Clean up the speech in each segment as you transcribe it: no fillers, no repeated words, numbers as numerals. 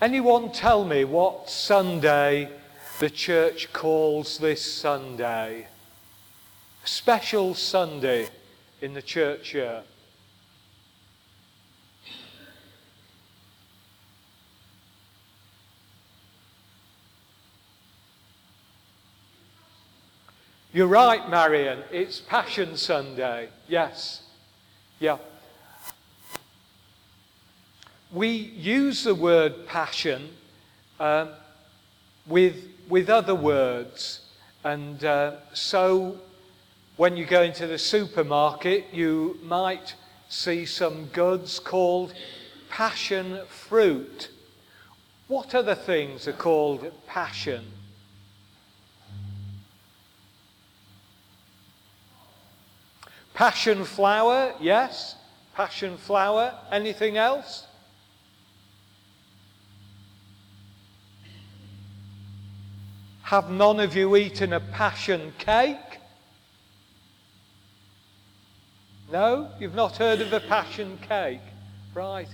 Anyone tell me what Sunday the church calls this Sunday? A special Sunday in the church year. You're right, Marion. It's Passion Sunday. Yes. Yeah. We use the word passion with other words. And so when you go into the supermarket, you might see some goods called passion fruit. What other things are called passion? Passion flower, yes. Passion flower. Anything else? Have none of you eaten a passion cake? No? You've not heard of a passion cake? Right.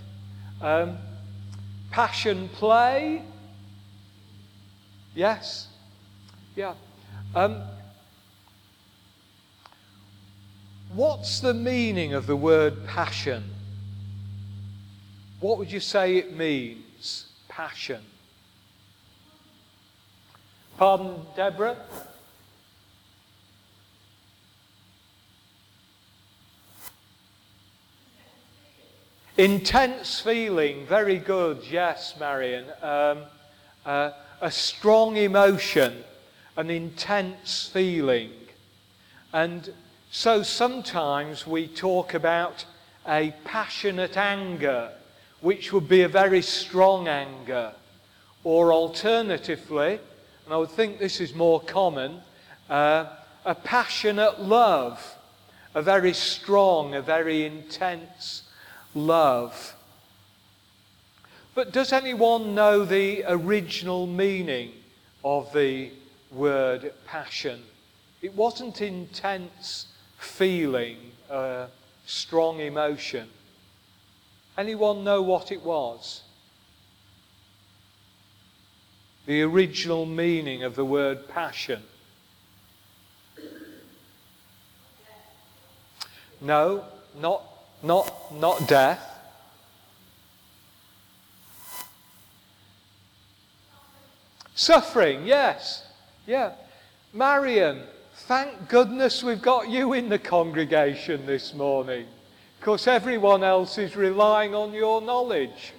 Passion play? Yes. Yeah. What's the meaning of the word passion? What would you say it means? Passion. Pardon, Deborah? Intense feeling. Very good. Yes, Marion. A strong emotion. An intense feeling. And so sometimes we talk about a passionate anger, which would be a very strong anger. Or alternatively, and I would think this is more common, a passionate love, a very strong, a very intense love. But does anyone know the original meaning of the word passion? It wasn't intense feeling, strong emotion. Anyone know what it was? The original meaning of the word passion. No, not death. Suffering, yes. Yeah. Marion, thank goodness we've got you in the congregation this morning, because everyone else is relying on your knowledge.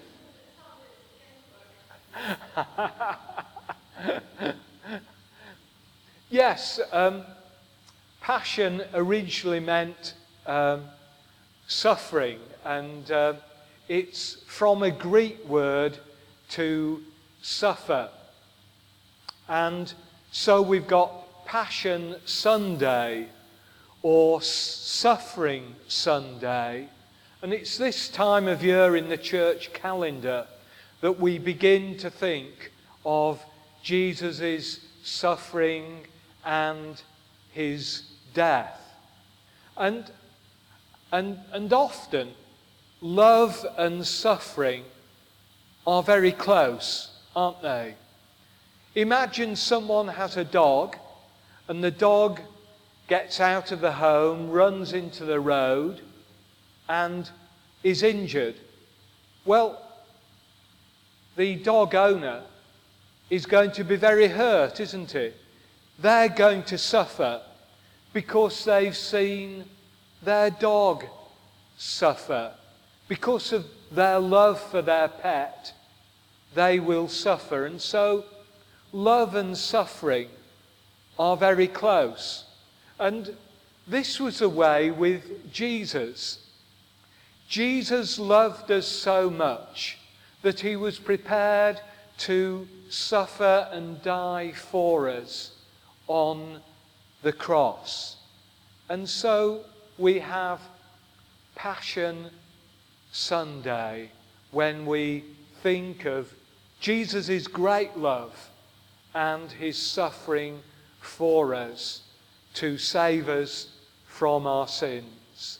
Yes, passion originally meant suffering, and it's from a Greek word to suffer. And so we've got Passion Sunday or Suffering Sunday, and it's this time of year in the church calendar that we begin to think of Jesus' suffering and his death. And often, love and suffering are very close, aren't they? Imagine someone has a dog, and the dog gets out of the home, runs into the road, and is injured. Well, the dog owner is going to be very hurt, isn't he? They're going to suffer because they've seen their dog suffer. Because of their love for their pet, they will suffer. And so, love and suffering are very close. And this was the way with Jesus. Jesus loved us so much that he was prepared to suffer and die for us on the cross. And so we have Passion Sunday when we think of Jesus' great love and his suffering for us to save us from our sins.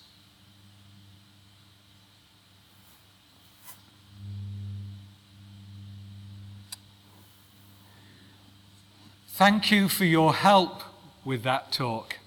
Thank you for your help with that talk.